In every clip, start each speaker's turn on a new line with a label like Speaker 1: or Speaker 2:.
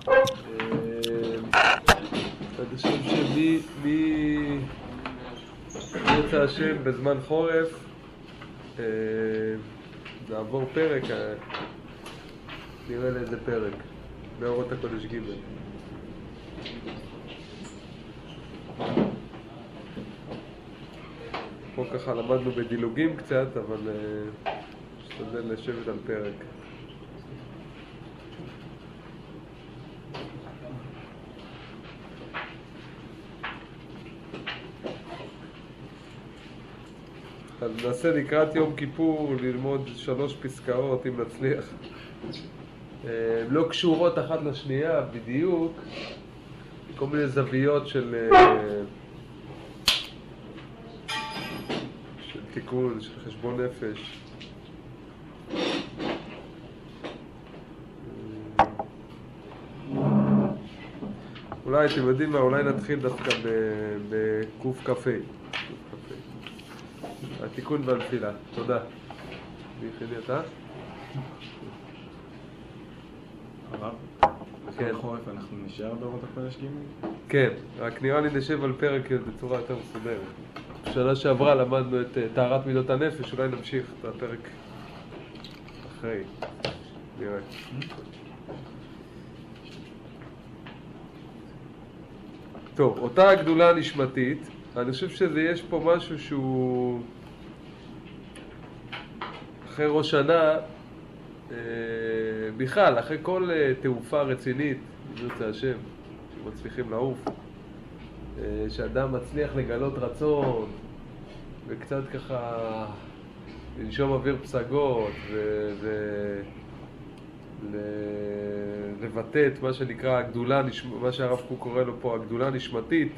Speaker 1: אני חושב שמי יוצא השם בזמן חורף נעבור פרק, נראה לאיזה פרק, באורות הקודש ג'. פה ככה למדנו בדילוגים קצת, אבל נשתדל לשבת על פרק. אז ננסה לקראת יום כיפור ללמוד 3 פסקאות אם נצליח. לא קשורות אחת לשנייה בדיוק, כל מיני זוויות של תיקון, של חשבון נפש. אולי אתם יודעים מה, אולי נתחיל דווקא בקוף קפה. התיקון והנפילה. תודה. מי הכין לי אתה?
Speaker 2: הרב,
Speaker 1: כן.
Speaker 2: בחורף אנחנו נשאר באורות הקודש ג'?
Speaker 1: כן, רק נראה לי נשב על פרק בצורה יותר מסודרת. בשנה שעברה למדנו את טהרת מידות הנפש, אולי נמשיך את הפרק אחרי. נראה. טוב, אותה הגדולה הנשמתית, אני חושב שיש פה משהו שהוא אחרי ראש שנה, בכלל, אחרי כל תעופה רצינית, אם ירצה השם, שמצליחים לעוף, שאדם מצליח לגלות רצון וקצת ככה לנשום אוויר פסגות ולבטא את מה שנקרא הגדולה, מה שהרב קוק קורא לו פה הגדולה הנשמתית,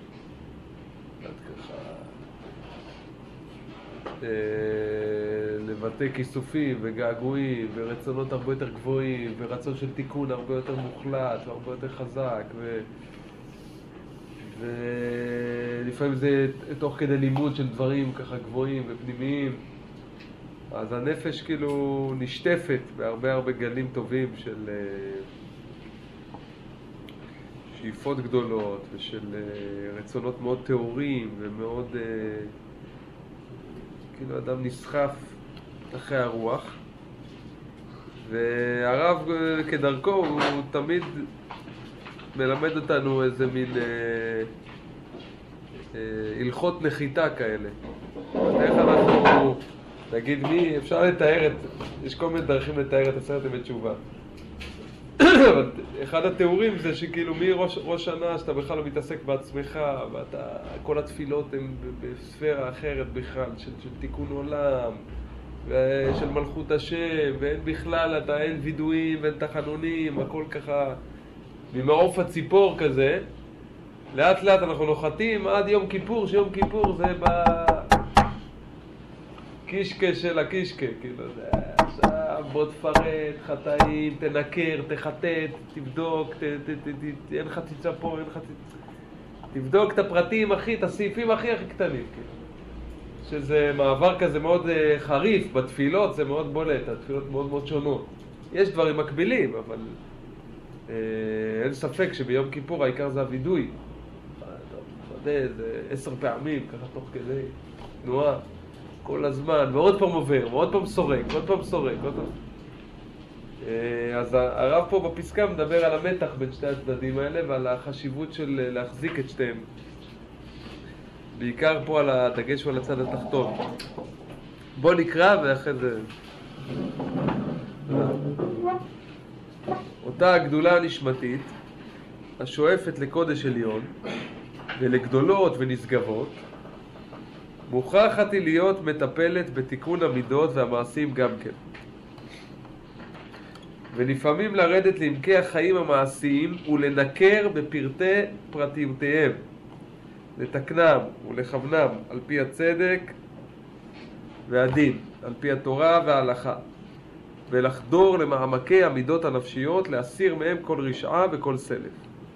Speaker 1: לבטא כיסופים וגעגועים ורצונות הרבה יותר גבוהים ורצון של תיקון הרבה יותר מוחלט והרבה יותר חזק ולפעמים זה תוך כדי לימוד של דברים ככה גבוהים ופנימיים, אז הנפש כאילו נשטפת בהרבה גלים טובים של שאיפות גדולות ושל רצונות מאוד טהורים ומאוד כאילו אדם נסחף אחרי הרוח, והרב כדרכו הוא תמיד מלמד אותנו איזה מין הלכות נחיתה כאלה. איך אנחנו, נגיד מי, אפשר לתאר יש כל מיני דרכים לתאר את 10 ימי תשובה. אבל אחד התיאורים זה שכאילו מראש שנה שאתה בכלל לא מתעסק בעצמך, כל התפילות הן בספירה אחרת בכלל, של תיקון עולם, של מלכות השם, ואין בכלל, אין וידועים ואין תחנונים, הכל ככה ממעוף הציפור כזה. לאט לאט אנחנו נוחתים עד יום כיפור, שיום כיפור זה בקישקה של הקישקה, כאילו זה עכשיו בוא תפרט חטאים, תנקר, תחטט, תבדוק, אין חציצה פה, אין חציצה, תבדוק את הפרטים את הסעיפים הכי קטנים, כאילו. שזה מעבר כזה מאוד חריף, בתפילות זה מאוד בולט, התפילות מאוד שונות. יש דברים מקבילים, אבל אין ספק שביום כיפור העיקר זה הוידוי. זה 10 פעמים, ככה תוך כדי תנועה, כל הזמן, ועוד פעם עובר, ועוד פעם סורק, ועוד פעם סורק, ועוד פעם... אז הרב פה בפסקה מדבר על המתח בין שתי הצדדים האלה ועל החשיבות של להחזיק את שתיהם. בעיקר פה על הדגש ועל הצד התחתון. בוא נקרא ואחרי זה... אותה הגדולה הנשמתית, השואפת לקודש עליון ולגדולות ונשגבות, מוכרחת היא להיות מטפלת בתיקון המידות והמעשים גם כן. ולפעמים לרדת לעמקי החיים המעשיים ולנקר בפרטי פרטיותיהם, לתקנם ולכוונם על פי הצדק והדין, על פי התורה וההלכה, ולחדור למעמקי המידות הנפשיות, להסיר מהם כל רשעה וכל סלף.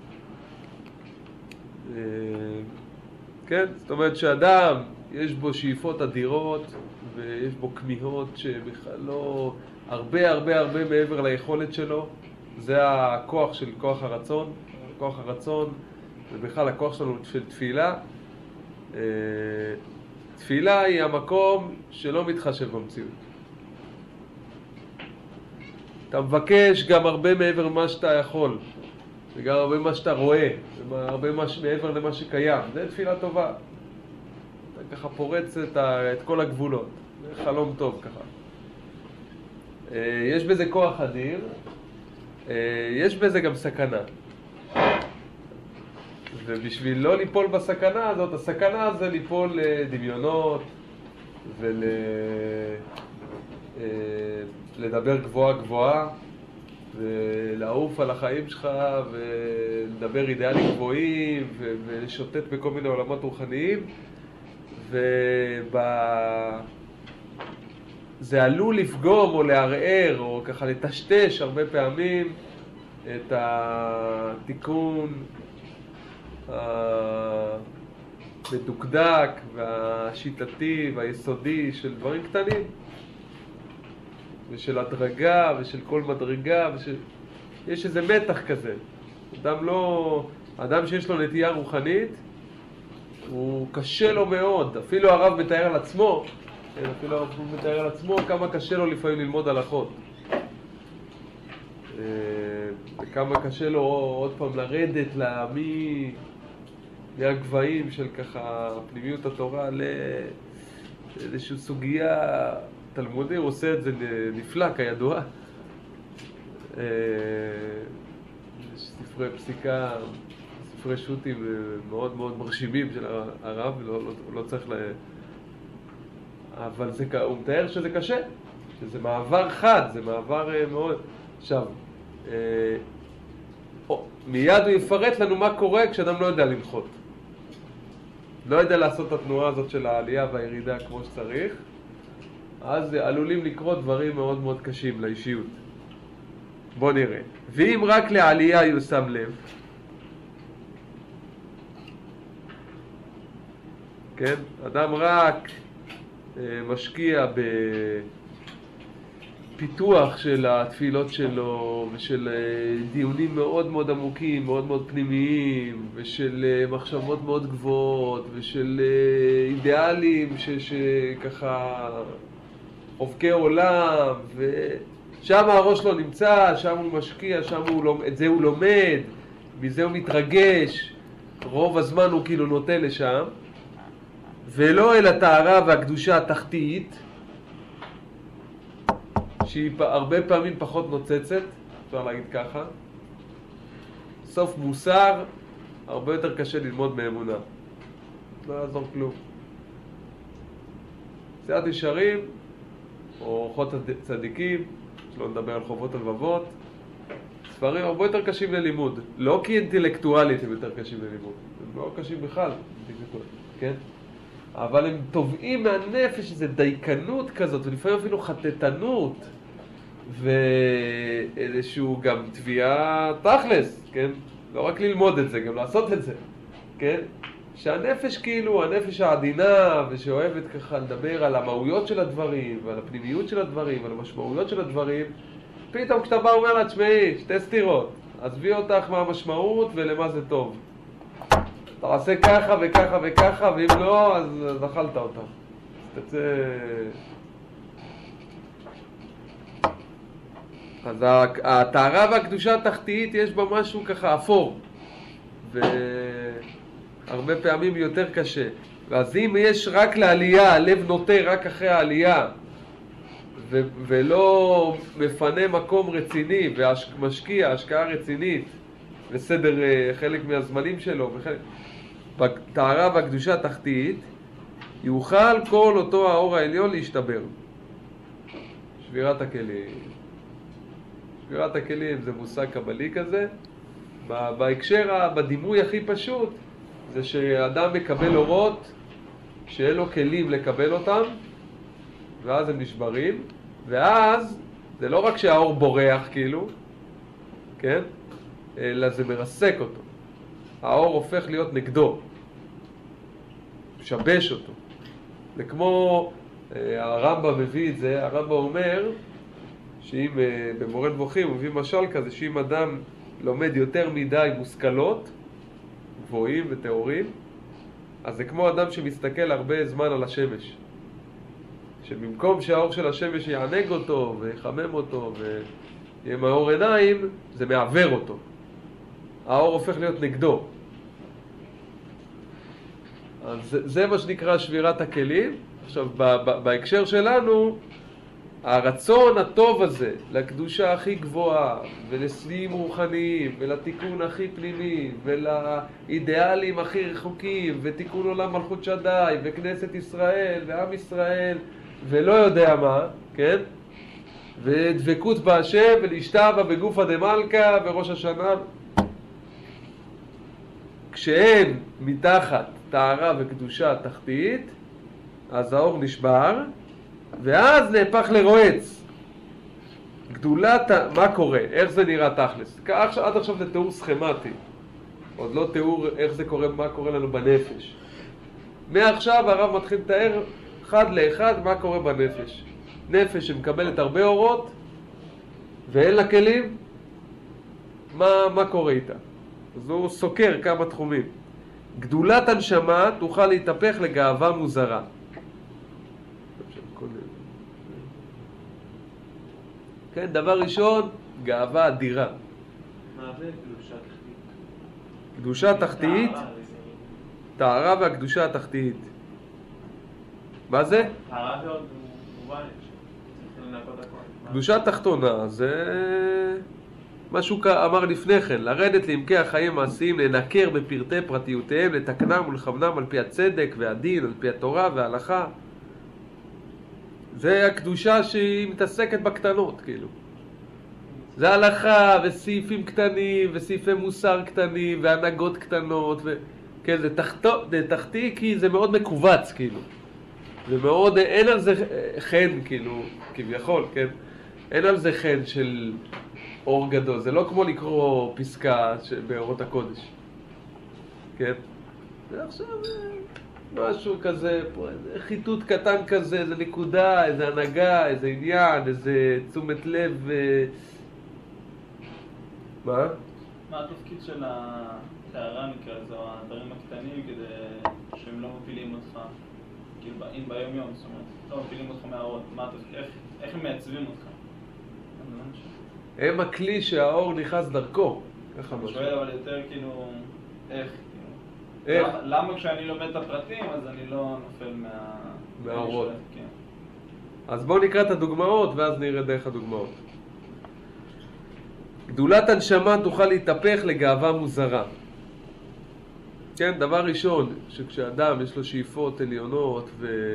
Speaker 1: כן? זאת אומרת שאדם יש בו שאיפות אדירות ויש בו כמיהות שבכלל לא הרבה מעבר ליכולת שלו, זה הכוח של כוח הרצון. כוח הרצון ובכלל הכוח שלנו של תפילה. תפילה היא המקום שלא מתחשב במציאות. אתה מבקש גם הרבה מעבר למה שאתה יכול, וגם הרבה מה שאתה רואה, הרבה מעבר למה שקיים. זה תפילה טובה. אתה ככה פורץ את כל הגבולות. זה חלום טוב ככה. יש בזה כוח אדיר, יש בזה גם סכנה. ובשביל לא ליפול בסכנה הזאת, הסכנה זה ליפול לדמיונות ולדבר גבוהה גבוהה ולעוף על החיים שלך ולדבר אידיאלים גבוהים ולשוטט בכל מיני עולמות רוחניים, זה עלול לפגום או לערער או ככה לטשטש הרבה פעמים את התיקון המדוקדק והשיטתי והיסודי של דברים קטנים ושל הדרגה ושל כל מדרגה יש איזה מתח כזה. אדם שיש לו נטייה רוחנית הוא קשה לו מאוד, אפילו הרב מתאר על עצמו, כמה קשה לו לפעמים ללמוד הלכות. וכמה קשה לו עוד פעם לרדת מהגבהים של ככה פנימיות התורה לאיזושהי סוגיה תלמודי. הוא עושה את זה נפלא כידוע. ספרי פסיקה, ספרי שו"תים מאוד מאוד מרשימים של הרב, לא צריך אבל הוא מתאר שזה קשה, שזה מעבר חד, זה מעבר מאוד. עכשיו, מיד הוא יפרט לנו מה קורה כשאדם לא יודע לנחות. לא יודע לעשות את התנועה הזאת של העלייה והירידה כמו שצריך, אז עלולים לקרות דברים מאוד מאוד קשים לאישיות. בוא נראה. ואם רק לעלייה יושם לב, כן? אדם רק משקיע בפיתוח של התפילות שלו ושל דיונים מאוד מאוד עמוקים, מאוד מאוד פנימיים, ושל מחשבות מאוד גבוהות ושל אידיאלים שככה חובקי עולם, ושם הראש שלו נמצא, שם הוא משקיע, את זה הוא לומד, מזה הוא מתרגש, רוב הזמן הוא כאילו נוטה לשם, ולא אל הטהרה והקדושה התחתית, שהיא הרבה פעמים פחות נוצצת, אפשר להגיד ככה. סוף מוסר, הרבה יותר קשה ללמוד מאמונה. לא יעזור כלום. סיעת ישרים, או אורחות צדיקים, שלא נדבר על חובות הלבבות, ספרים הרבה יותר קשים ללימוד. לא כי אינטלקטואלית הם יותר קשים ללימוד, הם לא קשים בכלל, כן? אבל הם תובעים מהנפש איזו דייקנות כזאת, ולפעמים אפילו חטטנות, ואיזשהו גם תביעה תכלס, כן? לא רק ללמוד את זה, גם לעשות את זה, כן? שהנפש כאילו, הנפש העדינה, ושאוהבת ככה לדבר על המהויות של הדברים, ועל הפנימיות של הדברים, ועל המשמעויות של הדברים, פתאום כשאתה בא אומר לה, תשמעי, שתי סתירות, עזבי אותך מה המשמעות ולמה זה טוב. תעשה ככה וככה וככה, ואם לא, אז אכלת אותה. תצא... אז הטהרה והקדושה התחתית יש בה משהו ככה אפור, והרבה פעמים יותר קשה. ואז אם יש רק לעלייה, הלב נוטה רק אחרי העלייה, ולא מפנה מקום רציני ומשקיע השקעה רצינית וסדר חלק מהזמנים שלו בטהרה והקדושה התחתית, יוכל כל אותו האור העליון להשתבר. שבירת הכלים. שבירת הכלים זה מושג קבלי כזה. בהקשר, בדימוי הכי פשוט, זה שאדם מקבל אורות שאין לו כלים לקבל אותם, ואז הם נשברים, ואז זה לא רק שהאור בורח כאילו, כן? אלא זה מרסק אותו. האור הופך להיות נגדו, משבש אותו. זה כמו, הרמב"ם מביא את זה, הרמב"ם אומר שאם במורה נבוכים הוא מביא משל כזה, שאם אדם לומד יותר מדי מושכלות, גבוהים וטהורים, אז זה כמו אדם שמסתכל הרבה זמן על השמש. שבמקום שהאור של השמש יענג אותו ויחמם אותו ויהיה מאור עיניים, זה מעבר אותו. האור הופך להיות נגדו. אז זה מה שנקרא שבירת הכלים. עכשיו, בהקשר שלנו, הרצון הטוב הזה לקדושה הכי גבוהה ולסליים רוחניים ולתיקון הכי פנימי ולאידיאלים הכי רחוקים ותיקון עולם מלכות שדי וכנסת ישראל ועם ישראל ולא יודע מה, כן? ודבקות בהשם ולהשתבע בגופא דמלכא וראש השנה, כשאין מתחת טהרה וקדושה תחתית, אז האור נשבר ואז נהפך לרועץ. גדולת, מה קורה? איך זה נראה תכלס? עד עכשיו זה תיאור סכמטי, עוד לא תיאור איך זה קורה, מה קורה לנו בנפש. מעכשיו הרב מתחיל לתאר אחד לאחד מה קורה בנפש. נפש שמקבלת הרבה אורות ואין לה כלים, מה קורה איתה? אז הוא סוקר כמה תחומים. גדולת הנשמה תוכל להתהפך לגאווה מוזרה. כן, דבר ראשון, גאווה אדירה.
Speaker 3: מה זה קדושה תחתית?
Speaker 1: קדושה תחתית, טהרה והקדושה התחתית. מה זה?
Speaker 3: טהרה זה עוד מובן, צריך לנקות הכל.
Speaker 1: קדושה תחתונה זה מה שהוא אמר לפני כן, לרדת לעמקי החיים המעשיים, לנקר בפרטי פרטיותיהם, לתקנם ולכוונם על פי הצדק והדין, על פי התורה וההלכה. זה הקדושה שהיא מתעסקת בקטנות, כאילו. זה הלכה וסעיפים קטנים וסעיפי מוסר קטנים והנהגות קטנות כן, זה תחתי כי זה מאוד מקובץ, כאילו. זה מאוד, אין על זה חן, כאילו, כביכול, כן? אין על זה חן של אור גדול. זה לא כמו לקרוא פסקה באורות הקודש. כן? זה עכשיו משהו כזה, איזה חיטוט קטן כזה, איזה נקודה, איזה הנהגה, איזה עניין, איזה תשומת לב. מה?
Speaker 3: מה התפקיד של הטהרה נקרא לזה, או הדברים הקטנים כדי שהם לא מפילים אותך? כאילו, אם ביום יום, זאת אומרת, לא מפילים אותך מהאורות, מה התפקיד? איך הם מייצבים אותך?
Speaker 1: הם הכלי שהאור נכנס דרכו. ככה
Speaker 3: אני
Speaker 1: משהו.
Speaker 3: שואל אבל יותר כאילו, איך? למה כשאני לומד את הפרטים אז אני לא נופל
Speaker 1: מהאורות?
Speaker 3: כן.
Speaker 1: אז בואו נקרא את הדוגמאות ואז נראה דרך הדוגמאות. גדולת הנשמה תוכל להתהפך לגאווה מוזרה. כן, דבר ראשון, שכשאדם יש לו שאיפות עליונות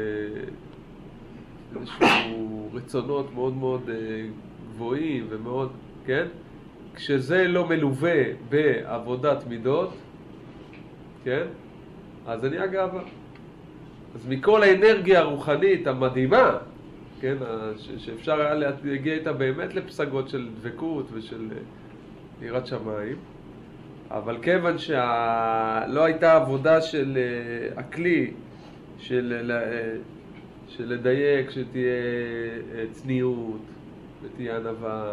Speaker 1: ואיזשהו רצונות מאוד מאוד גבוהים ומאוד, כן? כשזה לא מלווה בעבודת מידות, כן? אז זה נהיה גאווה. אז מכל האנרגיה הרוחנית המדהימה, כן? שאפשר היה להגיע איתה באמת לפסגות של דבקות ושל יראת שמיים, אבל כיוון שלא הייתה עבודה של הכלי, של לדייק, שתהיה צניעות, ותהיה ענווה,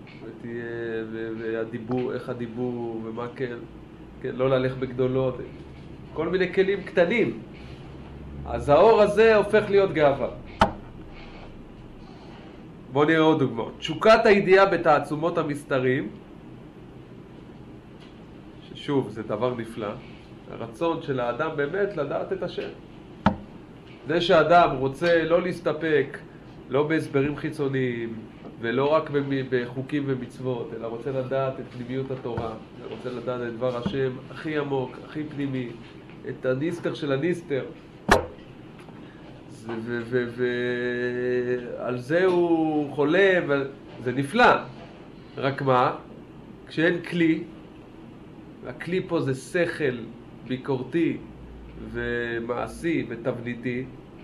Speaker 1: והדיבור, איך הדיבור, ומה כן, לא ללך בגדולות, כל מיני כלים קטנים. אז האור הזה הופך להיות גאווה. בואו נראה עוד דוגמאות. תשוקת הידיעה בתעצומות המסתרים, ששוב, זה דבר נפלא. הרצון של האדם באמת לדעת את השם. זה שאדם רוצה לא להסתפק, לא בהסברים חיצוניים, ולא רק בחוקים ומצוות, אלא רוצה לדעת את פנימיות התורה, רוצה לדעת את דבר השם הכי עמוק, הכי פנימי, את הניסטר של הניסטר. ועל זה הוא חולה, זה נפלא. רק מה? כשאין כלי, הכלי פה זה שכל ביקורתי ומעשי ותבניתי,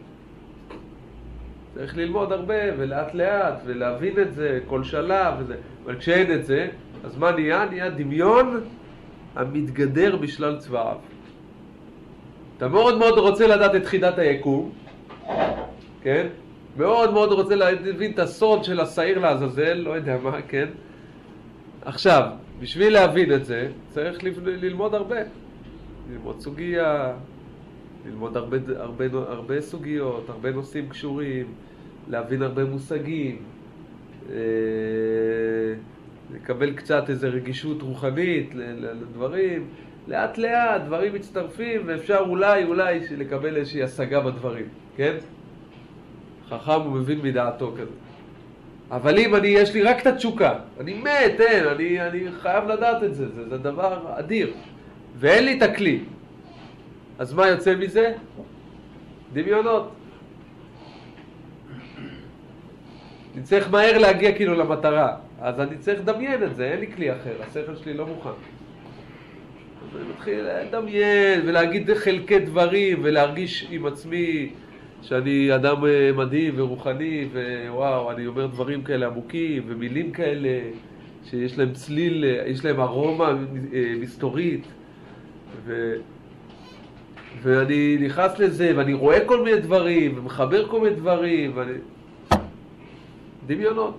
Speaker 1: צריך ללמוד הרבה ולאט לאט ולהבין את זה כל שלב וזה. אבל כשאין את זה, אז מה נהיה? נהיה דמיון המתגדר בשלל צבעיו. אתה מאוד מאוד רוצה לדעת את חידת היקום, כן? מאוד מאוד רוצה להבין את הסוד של השעיר לעזאזל, לא יודע מה, כן? עכשיו, בשביל להבין את זה, צריך ללמוד הרבה. ללמוד סוגיה, ללמוד הרבה סוגיות, הרבה נושאים קשורים, להבין הרבה מושגים, לקבל קצת איזו רגישות רוחנית לדברים. לאט לאט דברים מצטרפים ואפשר אולי לקבל איזושהי השגה בדברים, כן? חכם הוא מבין מדעתו כזה. אבל אם יש לי רק את התשוקה, אני מת, אני חייב לדעת את זה, זה דבר אדיר. ואין לי את הכלי. אז מה יוצא מזה? דמיונות. אני צריך מהר להגיע כאילו למטרה. אז אני צריך לדמיין את זה, אין לי כלי אחר, השכל שלי לא מוכן. אז אני מתחיל לדמיין ולהגיד חלקי דברים ולהרגיש עם עצמי שאני אדם מדהים ורוחני ווואו, אני אומר דברים כאלה עמוקים ומילים כאלה שיש להם צליל, יש להם ארומה מסתורית ואני נכנס לזה ואני רואה כל מיני דברים ומחבר כל מיני דברים דמיונות.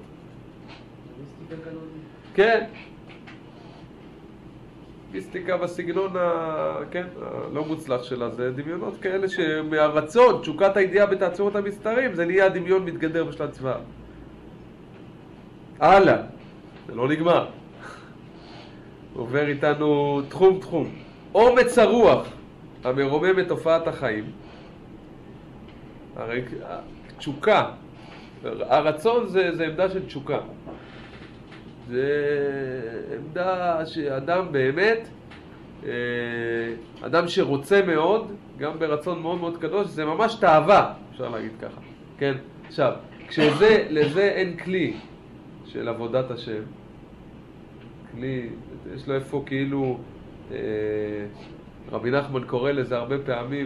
Speaker 1: כן. מיסטיקה בסגנון הלא מוצלח שלה, זה דמיונות כאלה שמהרצון, תשוקת הידיעה בתעצומות המסתרים, זה נהיה דמיון מתגדר בשלט צבא. הלאה, זה לא נגמר. עובר איתנו תחום. אומץ הרוח המרומם את תופעת החיים. הרי תשוקה, הרצון זה עמדה של תשוקה. זה עמדה שאדם באמת, אדם שרוצה מאוד, גם ברצון מאוד מאוד קדוש, זה ממש תאווה, אפשר להגיד ככה, כן? עכשיו, לזה אין כלי של עבודת השם, כלי, יש לו איפה כאילו, רבי נחמן קורא לזה הרבה פעמים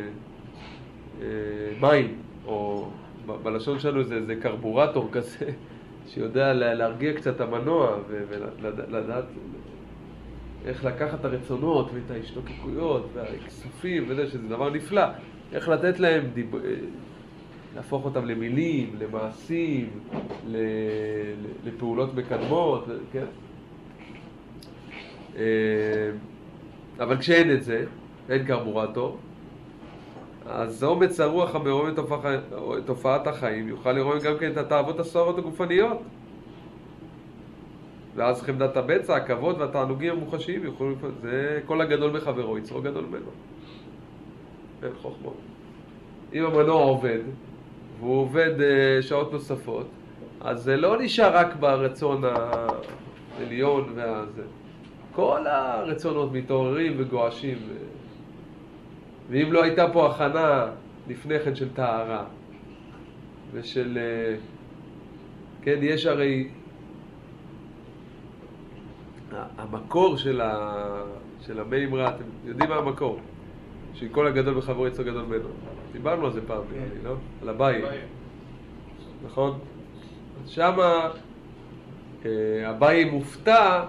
Speaker 1: מים, או בלשון שלנו זה קרבורטור כזה, שיודע להרגיע קצת המנוע ולדעת איך לקחת את הרצונות ואת ההשתוקקויות והכסופים וזה, שזה דבר נפלא. איך לתת להם, להפוך אותם למילים, למעשים, לפעולות מקדמות, כן? אבל כשאין את זה, אין קרבורטור, אז אומץ הרוח המרומם את תופעת החיים יוכל לרומם גם כן את התאוות הסוערות הגופניות. ואז חמדת הבצע, הכבוד והתענוגים המוחשיים יוכלו, זה כל הגדול מחברו, יצרו גדול ממנו. אין חוכמות. אם המנוע עובד, והוא עובד שעות נוספות, אז זה לא נשאר רק ברצון העליון והזה. כל הרצונות מתעוררים וגועשים. ואם לא הייתה פה הכנה לפני כן של טהרה ושל, כן, יש הרי המקור של המימרה, אתם יודעים מה המקור? שכל הגדול בחברו יצרו גדול ממנו. דיברנו על זה פעם, לא? על הבית. נכון? אז שמה הבית מופתע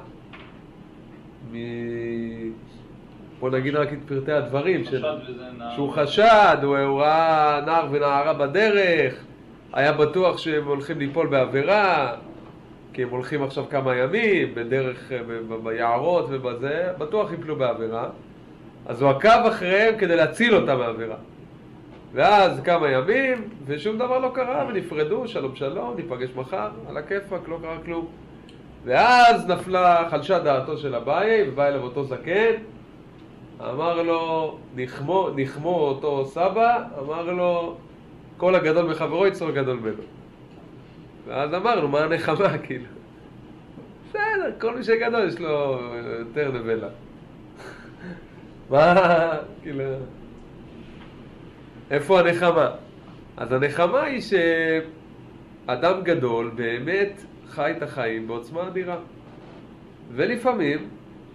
Speaker 1: בוא נגיד רק את פרטי הדברים, שהוא חשד, הוא ראה נער ונערה בדרך, היה בטוח שהם הולכים ליפול בעבירה, כי הם הולכים עכשיו כמה ימים, בדרך, ביערות ובזה, בטוח יפלו בעבירה, אז הוא עקב אחריהם כדי להציל אותם מהעבירה. ואז כמה ימים, ושום דבר לא קרה, ונפרדו, שלום שלום, ניפגש מחר, על הכיפק, לא קרה כלום. ואז חלשה דעתו של אביי, ובא אליו אותו זקן, אמר לו, נחמו אותו סבא, אמר לו, כל הגדול מחברו יצרו גדול ממנו. ואז אמרנו, מה הנחמה, כאילו? בסדר, כל מי שגדול יש לו יותר נבלה. מה, כאילו... איפה הנחמה? אז הנחמה היא שאדם גדול באמת חי את החיים בעוצמה אדירה. ולפעמים,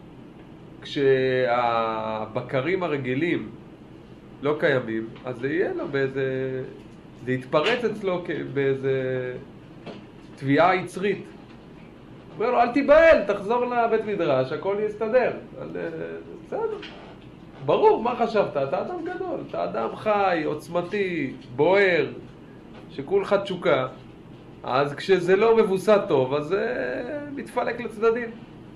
Speaker 1: כשהבקרים הרגילים לא קיימים, אז זה יהיה לו באיזה... זה יתפרץ אצלו באיזה תביעה יצרית. אומר לו, אל תיבהל, תחזור לבית מדרש, הכל יסתדר. בסדר. ברור, מה חשבת? אתה אדם גדול, אתה אדם חי, עוצמתי, בוער, שכולך תשוקה, אז כשזה לא מבוסת טוב, אז זה מתפלק לצדדים.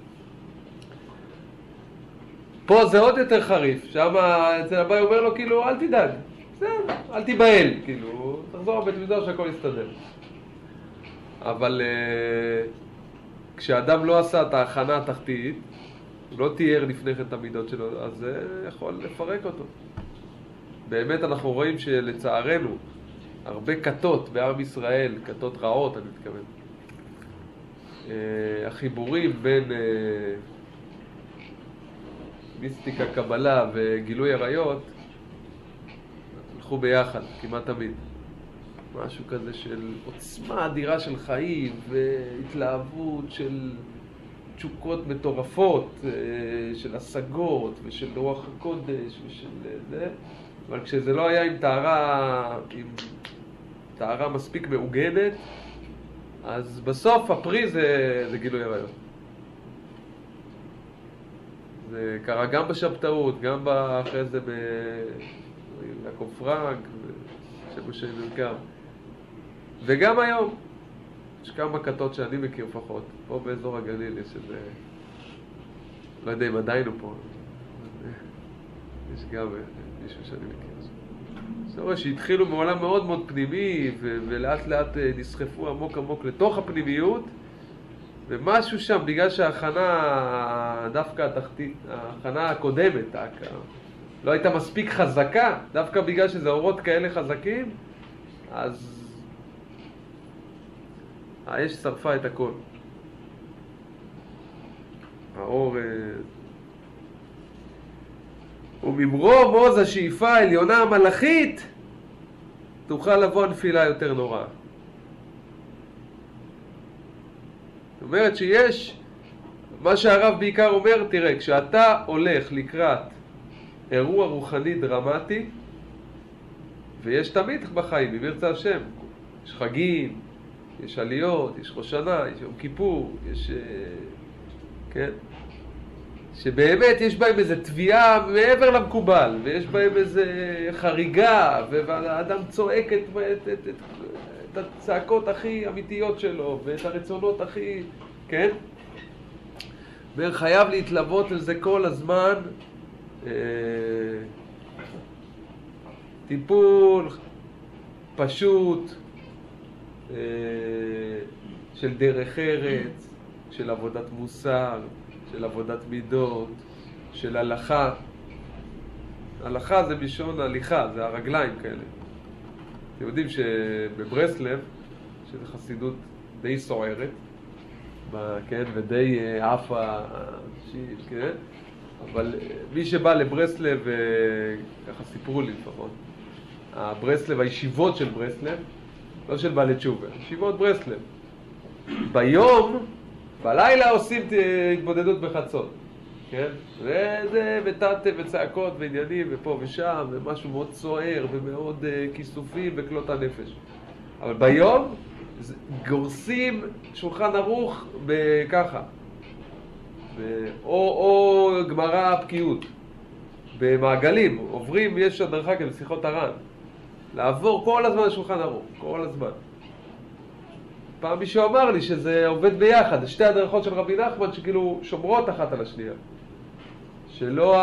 Speaker 1: פה זה עוד יותר חריף, שם אצל הבא אומר לו כאילו אל תדאג, בסדר, אל תיבהל, כאילו תחזור בבית מדרש שהכל יסתדר. אבל כשאדם לא עשה את ההכנה התחתית, הוא לא תיאר לפני כן את המידות שלו, אז זה יכול לפרק אותו. באמת אנחנו רואים שלצערנו הרבה כתות בעם ישראל, כתות רעות אני מתכוון, החיבורים בין מיסטיקה, קבלה וגילוי עריות הלכו ביחד כמעט תמיד. משהו כזה של עוצמה אדירה של חיים והתלהבות של תשוקות מטורפות, של השגות ושל רוח הקודש ושל זה, אבל כשזה לא היה עם טהרה מספיק מעוגנת, אז בסוף הפרי זה גילוי עריות. זה קרה גם בשבתאות, גם אחרי זה ביעקב פרנק, שמשה נזכר. וגם היום, יש כמה כתות שאני מכיר לפחות, פה באזור הגליל יש איזה, לא יודע אם עדיין הוא פה, יש גם מישהו שאני מכיר. זאת אומרת שהתחילו מעולם מאוד מאוד פנימי, ולאט לאט נסחפו עמוק עמוק לתוך הפנימיות, ומשהו שם, בגלל שההכנה, דווקא התחתית, ההכנה הקודמת, לא הייתה מספיק חזקה, דווקא בגלל שזה אורות כאלה חזקים, אז האש שרפה את הכל. האור... וממרום עוז השאיפה העליונה המלאכית, תוכל לבוא נפילה יותר נוראה. זאת אומרת שיש, מה שהרב בעיקר אומר, תראה, כשאתה הולך לקראת אירוע רוחני דרמטי, ויש תמיד בחיים, אם ירצה השם, יש חגים, יש עליות, יש ראש שנה, יש יום כיפור, יש, כן? שבאמת יש בהם איזו תביעה מעבר למקובל, ויש בהם איזו חריגה, והאדם צועק את הצעקות הכי אמיתיות שלו, ואת הרצונות הכי, כן? וחייב להתלוות על זה כל הזמן, טיפול פשוט, של דרך ארץ, של עבודת מוסר, של עבודת מידות, של הלכה. הלכה זה בישון הליכה, זה הרגליים כאלה. אתם יודעים שבברסלב, שזה חסידות די סוערת, כן, ודי עפה, כן? אבל מי שבא לברסלב, ככה סיפרו לי לפחות, הברסלב, הישיבות של ברסלב, לא של בעלי תשובה, ישיבות ברסלב. ביום, בלילה עושים התבודדות בחצות, כן? וזה, וטאטה וצעקות ועניינים ופה ושם, ומשהו מאוד סוער ומאוד כיסופים וכלות הנפש. אבל ביום גורסים שולחן ערוך בככה, או גמרא פקיעות, במעגלים, עוברים, יש הדרכה כזה, שיחות הר"ן, לעבור כל הזמן לשולחן ערוך, כל הזמן. פעם מישהו אמר לי שזה עובד ביחד, שתי הדרכות של רבי נחמן שכאילו שומרות אחת על השנייה. שלא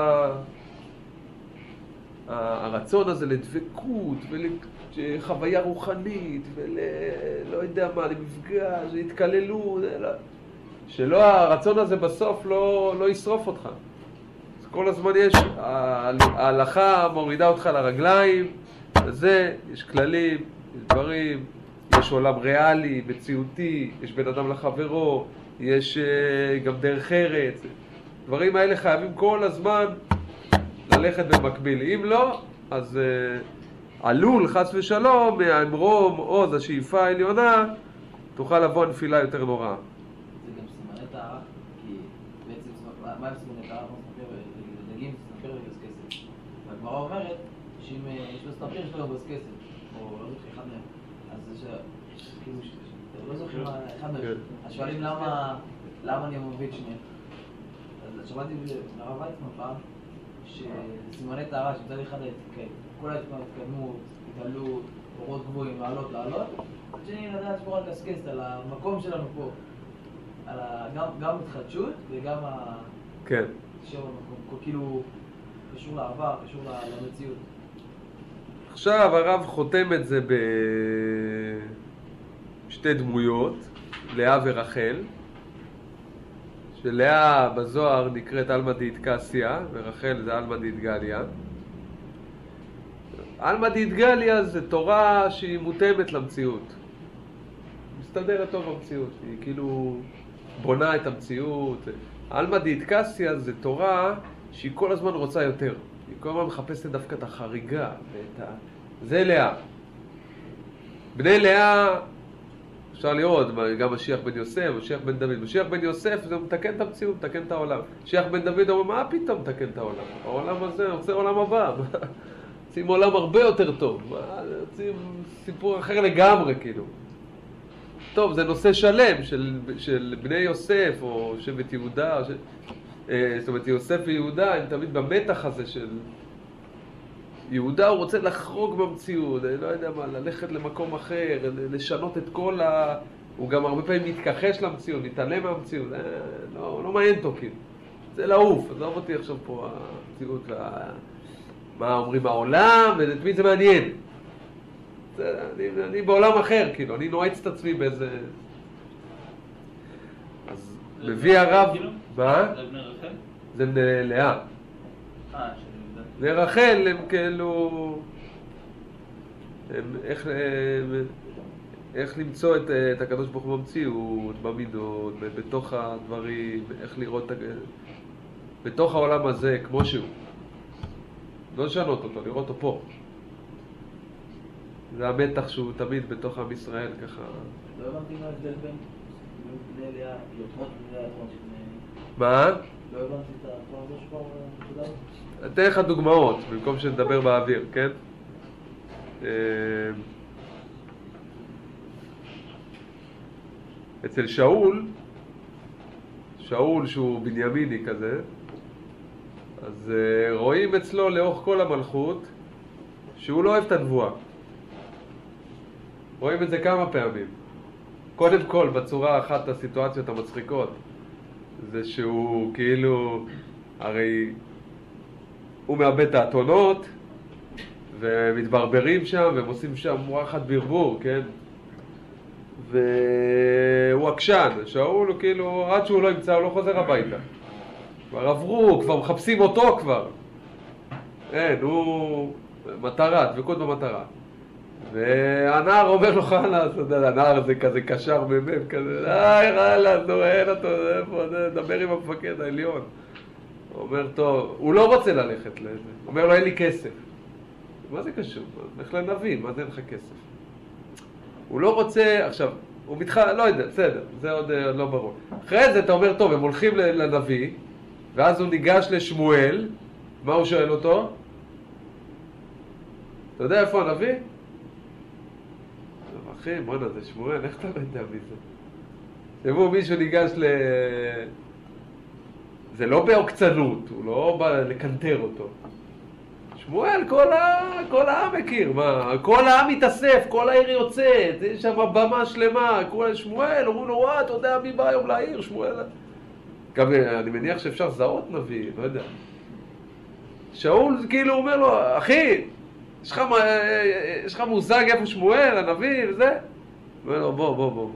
Speaker 1: הרצון הזה לדבקות ולחוויה רוחנית ולא יודע מה, למפגש, להתקללות, שלא הרצון הזה בסוף לא ישרוף אותך. אז כל הזמן יש, ההלכה מורידה אותך לרגליים, וזה, יש כללים, יש דברים, יש עולם ריאלי, מציאותי, יש בן אדם לחברו, יש גם דרך ארץ. דברים האלה חייבים כל הזמן ללכת במקביל. אם לא, אז עלול, חס ושלום, מהמרום עוז השאיפה העליונה, תוכל לבוא נפילה יותר נוראה.
Speaker 4: זה גם סימני טהרה, כי בעצם, מה הם סימני טהרה? דגים, סנפיר ובס כסף. והגמרא אומרת שאם יש לו סנפיר, יש לו גם בס כסף, או לא זוכר אחד מהם. אז זה כאילו, לא זוכר אחד מהם. אז שואלים למה אני מוביל שניהם. אז שמעתי מהרב ויצמן פעם, שסימני טהרה, שמצד אחד כל ההתקדמות, התעלות, אורות גבוהים, לעלות. שני, לדעת לשמור על קסקס, על המקום שלנו פה. על גם התחדשות וגם
Speaker 1: כן.
Speaker 4: שם המקום, כאילו, קשור לעבר, קשור למציאות.
Speaker 1: עכשיו הרב חותם את זה בשתי דמויות, לאה ורחל, שלאה בזוהר נקראת אלמא דאיטקסיה, ורחל זה אלמא דאיטגליה. אלמא דאיטגליה זה תורה שהיא מותאמת למציאות. מסתדרת טוב במציאות, היא כאילו בונה את המציאות. אלמא דאיטקסיה זה תורה שהיא כל הזמן רוצה יותר. היא כל הזמן מחפשת דווקא את החריגה זה לאה. בני לאה, אפשר לראות, גם משיח בן יוסף, משיח בן דוד. משיח בן יוסף זה מתקן את המציאות, מתקן את העולם. משיח בן דוד אומר, מה פתאום מתקן את העולם? העולם הזה, רוצה עולם הבא. רוצים עולם הרבה יותר טוב. רוצים סיפור אחר לגמרי, כאילו. טוב, זה נושא שלם של בני יוסף, או שבט יהודה. זאת אומרת, יוסף ויהודה הם תמיד במתח הזה של... יהודה הוא רוצה לחרוג במציאות, אני לא יודע מה, ללכת למקום אחר, לשנות את כל הוא גם הרבה פעמים מתכחש למציאות, מתעלם מהמציאות, לא מעניין אותו כאילו. זה לעוף, אז לא עבודתי עכשיו פה המציאות, מה אומרים העולם, ואת מי זה מעניין. אני בעולם אחר, כאילו, אני נועץ את עצמי באיזה... אז מביא הרב... מה?
Speaker 3: זה בני רחל?
Speaker 1: זה בני לאה. ורחל הם כאילו... איך למצוא את הקדוש ברוך הוא במציאות, במידות, בתוך הדברים, איך לראות בתוך העולם הזה כמו שהוא. לא לשנות אותו, לראות אותו פה. זה המתח שהוא תמיד בתוך עם ישראל, ככה...
Speaker 4: לא הבנתי מה ההבדל בין בני לאה, יותמות בני לאה,
Speaker 1: מה?
Speaker 4: לא הבנתי את התורה הזו שפה נקודה?
Speaker 1: אתן לך דוגמאות, במקום שנדבר באוויר, כן? אצל שאול שהוא בנימיני כזה, אז רואים אצלו לאורך כל המלכות שהוא לא אוהב את הנבואה. רואים את זה כמה פעמים. קודם כל, בצורה אחת הסיטואציות המצחיקות, זה שהוא כאילו, הרי הוא מאבד את האתונות, ומתברברים שם, והם עושים שם מורחת ברבור, כן? והוא עקשן, שאול הוא כאילו, עד שהוא לא ימצא, הוא לא חוזר הביתה. כבר עברו, כבר מחפשים אותו כבר. אין, הוא מטרה, דבקות במטרה. והנער אומר לו חלאס, הנער הזה כזה קשר ממם, כזה, חלאס, נו, אין אותו, דבר עם המפקד העליון. הוא אומר, טוב, הוא לא רוצה ללכת לזה. הוא אומר לו, אין לי כסף. מה זה קשור? הולך לנביא, מה זה אין לך כסף? הוא לא רוצה, עכשיו, הוא לא יודע, בסדר, זה עוד לא ברור. אחרי זה אתה אומר, טוב, הם הולכים לנביא, ואז הוא ניגש לשמואל, מה הוא שואל אותו? אתה יודע איפה הנביא? אחי, בוא'נה, זה שמואל, איך אתה לא יודע מי זה? תראו, מישהו ניגש זה לא בעוקצנות, הוא לא בא לקנטר אותו. שמואל, כל העם מכיר, מה? כל העם מתאסף, כל העיר יוצאת, יש שם במה שלמה, שמואל, אומרים לו, אתה יודע מי בא היום לעיר, שמואל? גם אני מניח שאפשר זהות נביא, לא יודע. שאול כאילו אומר לו, אחי, יש לך מושג איפה שמואל, הנביא וזה? הוא אומר לו, בוא.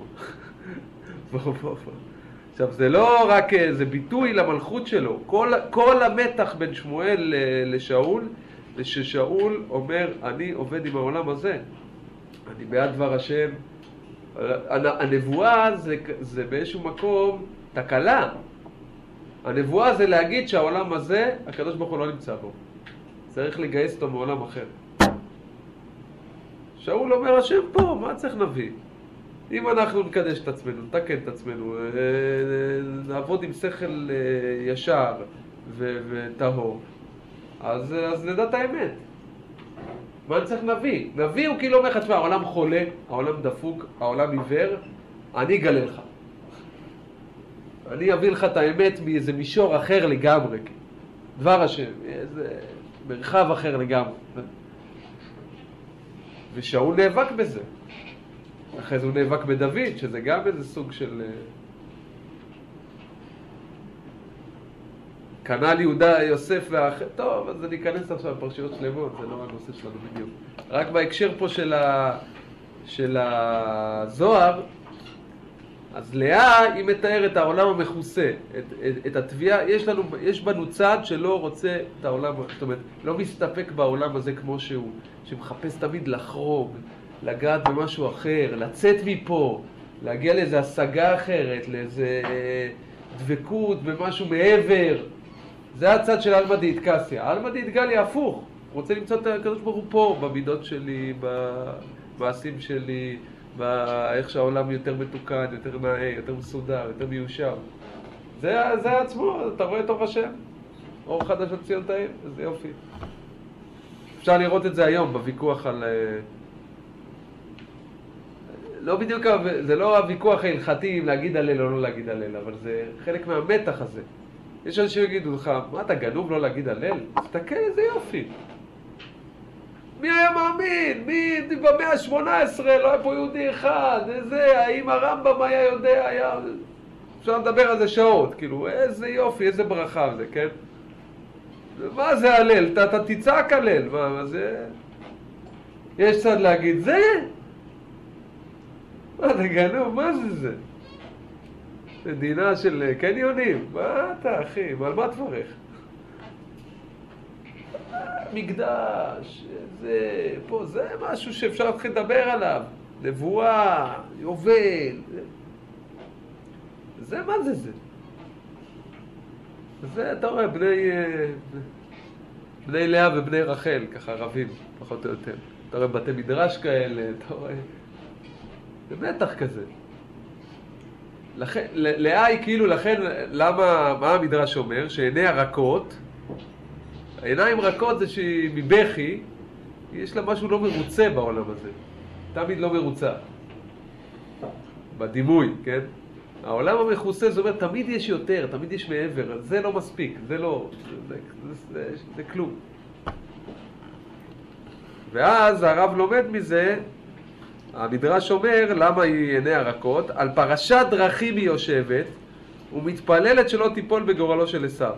Speaker 1: עכשיו, זה לא רק, זה ביטוי למלכות שלו. כל המתח בין שמואל לשאול, זה ששאול אומר, אני עובד עם העולם הזה. אני בעד דבר השם. הנבואה זה באיזשהו מקום תקלה. הנבואה זה להגיד שהעולם הזה, הקדוש ברוך הוא לא נמצא בו. צריך לגייס אותו מעולם אחר. שאול אומר, השם פה, מה צריך נביא? אם אנחנו נקדש את עצמנו, נתקן את עצמנו, נעבוד עם שכל ישר וטהור, אז נדע את האמת. מה אני צריך נביא? נביא הוא כאילו אומר לך, תשמע, העולם חולה, העולם דפוק, העולם עיוור, אני אגלה לך. אני אביא לך את האמת מאיזה מישור אחר לגמרי, דבר השם, איזה מרחב אחר לגמרי. ושאול נאבק בזה. אחרי זה הוא נאבק בדוד, שזה גם איזה סוג של... כנ"ל יהודה, יוסף והאחר... טוב, אז אני אכנס עכשיו לפרשיות שלמות, זה לא הנושא שלנו בדיוק. רק בהקשר פה של הזוהר, אז לאה היא מתארת את העולם המכוסה, את התביעה, יש בנו צד שלא רוצה את העולם, זאת אומרת, לא מסתפק בעולם הזה כמו שהוא, שמחפש תמיד לחרוג, לגעת במשהו אחר, לצאת מפה, להגיע לאיזו השגה אחרת, לאיזו דבקות במשהו מעבר. זה הצד של אלמא דאיטקסיה. אלמא דאיטגליה הפוך, רוצה למצוא את הקדוש ברוך הוא פה, במידות שלי, במעשים שלי, באיך שהעולם יותר מתוקן, יותר נאה, יותר מסודר, יותר מיושר. זה עצמו, אתה רואה את אור השם? אור חדש על ציון תאיר, זה יופי. אפשר לראות את זה היום בוויכוח על... לא בדיוק, זה לא הוויכוח ההלכתי אם להגיד הלל או לא להגיד הלל, אבל זה חלק מהמתח הזה. יש אנשים שיגידו לך, מה אתה גנוב לא להגיד הלל? תסתכל איזה יופי. מי היה מאמין? מי במאה ה-18 לא היה פה יהודי אחד? איזה, האם הרמב"ם היה יודע? היה... אפשר לדבר על זה שעות, כאילו, איזה יופי, איזה ברכה זה, כן? מה זה הלל? אתה תצעק הלל, מה זה? יש צד להגיד, זה? מה אתה גנוב? מה זה? מדינה של קניונים? מה אתה, אחי? על מה תברך? מקדש, זה, פה, זה משהו שאפשר להתחיל לדבר עליו. נבואה, יובל. זה, מה זה זה? זה, אתה רואה, בני לאה ובני רחל, ככה רבים, פחות או יותר. אתה רואה בתי מדרש כאלה, אתה רואה... זה מתח כזה. לאה היא כאילו, לכן, למה, מה המדרש אומר? שעיניה רכות, העיניים רכות זה שהיא מבכי, יש לה משהו לא מרוצה בעולם הזה. תמיד לא מרוצה. בדימוי, כן? העולם המכוסה, זאת אומרת, תמיד יש יותר, תמיד יש מעבר. זה לא מספיק, זה לא... זה כלום. ואז הרב לומד מזה, המדרש אומר, למה היא עיניה רכות? על פרשת דרכים היא יושבת, ומתפללת שלא תיפול בגורלו של עשיו.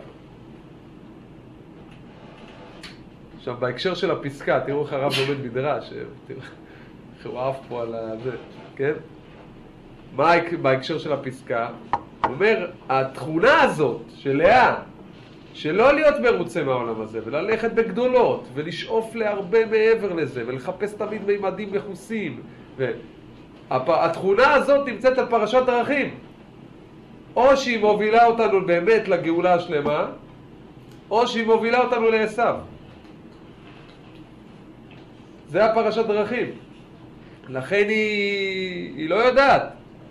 Speaker 1: עכשיו, בהקשר של הפסקה, תראו איך הרב לומד מדרש, תראו איך הוא עף פה על זה, כן? מה בהקשר של הפסקה? הוא אומר, התכונה הזאת של לאה, שלא להיות מרוצה מהעולם הזה, וללכת בגדולות, ולשאוף להרבה מעבר לזה, ולחפש תמיד מימדים מכוסים, והתכונה הזאת נמצאת על פרשת דרכים. או שהיא מובילה אותנו באמת לגאולה השלמה, או שהיא מובילה אותנו לעשיו. זה הפרשת דרכים. לכן היא לא יודעת.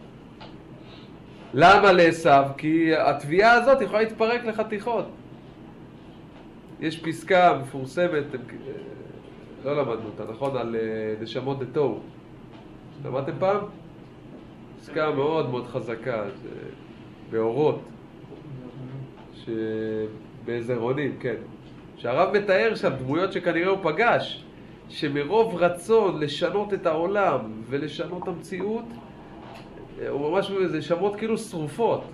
Speaker 1: למה לעשיו? כי התביעה הזאת יכולה להתפרק לחתיכות. יש פסקה מפורסמת, לא למדנו אותה, נכון? על נשמות דתו. למדתם פעם? פסקה מאוד מאוד חזקה, באורות, שבזרעונים, כן. שהרב מתאר שם דמויות שכנראה הוא פגש, שמרוב רצון לשנות את העולם ולשנות המציאות, הוא ממש נשמות כאילו שרופות.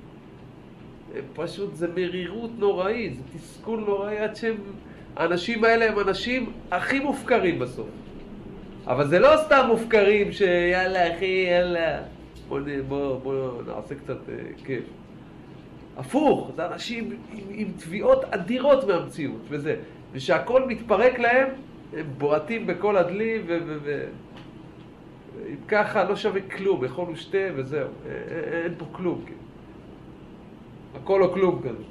Speaker 1: פשוט זה מרירות נוראית, זה תסכול נוראי, עד שהם... האנשים האלה הם אנשים הכי מופקרים בסוף. אבל זה לא סתם מופקרים שיאללה אחי, יאללה, בוא נעשה קצת כיף. הפוך, זה אנשים עם תביעות אדירות מהמציאות, וזה. ושהכל מתפרק להם, הם בועטים בכל הדלי, אם ככה לא שווה כלום, יכול ושתה וזהו, אין פה כלום. הכל או כלום כזה.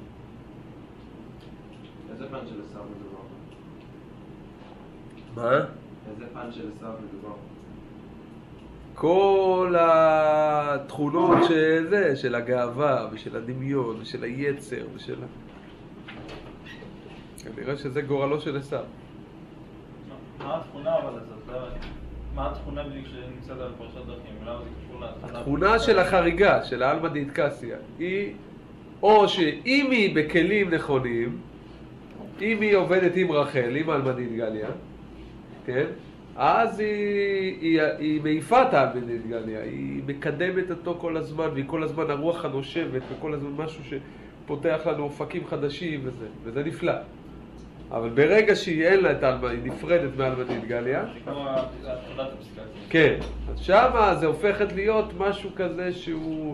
Speaker 2: איזה פן של עשיו מדובר?
Speaker 1: מה?
Speaker 2: איזה פן של עשיו מדובר?
Speaker 1: כל התכונות של הגאווה ושל הדמיון ושל היצר ושל... כנראה שזה גורלו של עשיו.
Speaker 3: מה התכונה אבל הזאת? מה התכונה בדיוק שנמצאת על פרשת דרכים? למה זה קשור להתכונה?
Speaker 1: התכונה של החריגה, של האלמא דאיטקסיה, היא או שאם היא בכלים נכונים, אם היא עובדת עם רחל, עם אלמא דאיטגליה, כן? אז היא מעיפה את העלמא דתגליה, היא מקדמת אותו כל הזמן, והיא כל הזמן הרוח הנושבת, וכל הזמן משהו שפותח לנו אופקים חדשים וזה נפלא. אבל ברגע שהיא אין לה את העלמא, היא נפרדת מעלמא דתגליה.
Speaker 3: זה כמו התחלת הפסקה.
Speaker 1: כן, אז שמה זה הופכת להיות משהו כזה שהוא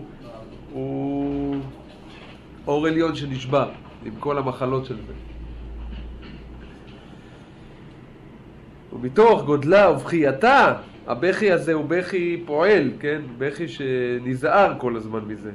Speaker 1: אור עליון שנשבר, עם כל המחלות של זה. ומתוך גודלה ובחייתה, הבכי הזה הוא בכי פועל, כן? בכי שנזהר כל הזמן מזה.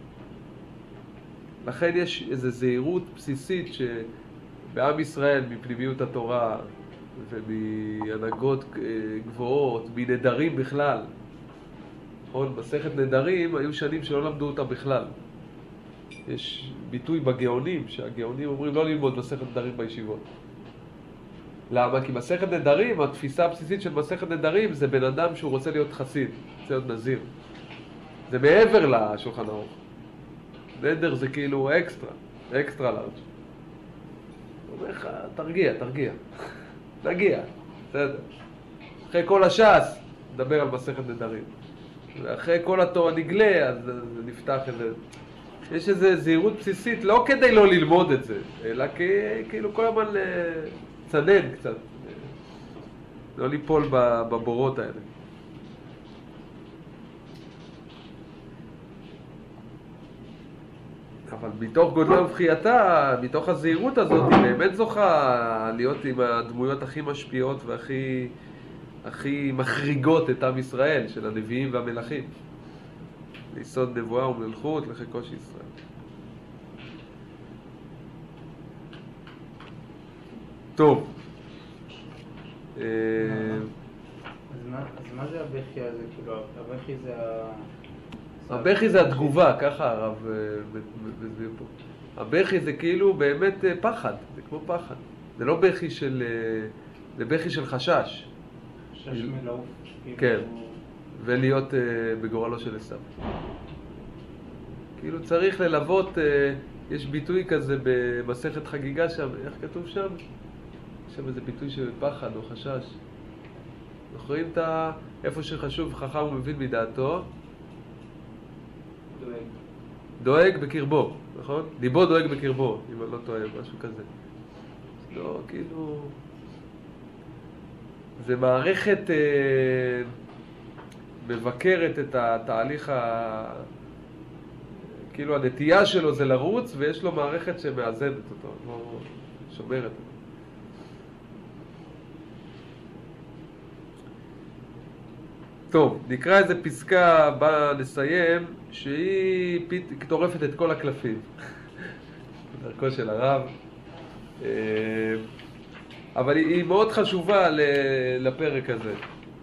Speaker 1: לכן יש איזו זהירות בסיסית שבעם ישראל, מפנימיות התורה ומהנהגות גבוהות, מנדרים בכלל. נכון? מסכת נדרים היו שנים שלא למדו אותה בכלל. יש ביטוי בגאונים, שהגאונים אומרים לא ללמוד מסכת נדרים בישיבות. למה? כי מסכת נדרים, התפיסה הבסיסית של מסכת נדרים זה בן אדם שהוא רוצה להיות חסיד, רוצה להיות נזיר. זה מעבר לשולחן ערוך. נדר זה כאילו אקסטרה לארג'. הוא אומר לך, תרגיע. נגיע, בסדר. אחרי כל הש"ס, נדבר על מסכת נדרים. ואחרי כל התורה נגלה, אז נפתח איזה... יש איזו זהירות בסיסית, לא כדי לא ללמוד את זה, אלא כאילו כל הזמן צנן קצת, לא ליפול בבורות האלה. אבל מתוך גודלה ובחייתה, מתוך הזהירות הזאת, היא באמת זוכה להיות עם הדמויות הכי משפיעות והכי מחריגות את עם ישראל, של הנביאים והמלכים. ליסוד נבואה ומלכות לחיקו של ישראל. טוב.
Speaker 5: אז מה זה הבכי הזה? כאילו, הבכי זה
Speaker 1: הבכי זה התגובה, ככה הרב מסביר פה. הבכי זה כאילו באמת פחד, זה כמו פחד. זה לא בכי של... זה בכי של חשש.
Speaker 5: חשש מלעוף.
Speaker 1: כן. ולהיות בגורלו של עשיו. כאילו צריך ללוות, יש ביטוי כזה במסכת חגיגה שם, איך כתוב שם? יש שם איזה ביטוי של פחד או חשש. זוכרים את איפה שחשוב חכם ומבין מדעתו? דואג בקרבו, נכון? ליבו דואג בקרבו, אם אני לא טועה, משהו כזה. לא, כאילו... זה מערכת מבקרת את התהליך כאילו הנטייה שלו זה לרוץ, ויש לו מערכת שמאזנת אותו, לא שומרת אותו. טוב, נקרא איזה פסקה בה נסיים, שהיא טורפת את כל הקלפים. דרכו של הרב. אבל היא מאוד חשובה לפרק הזה.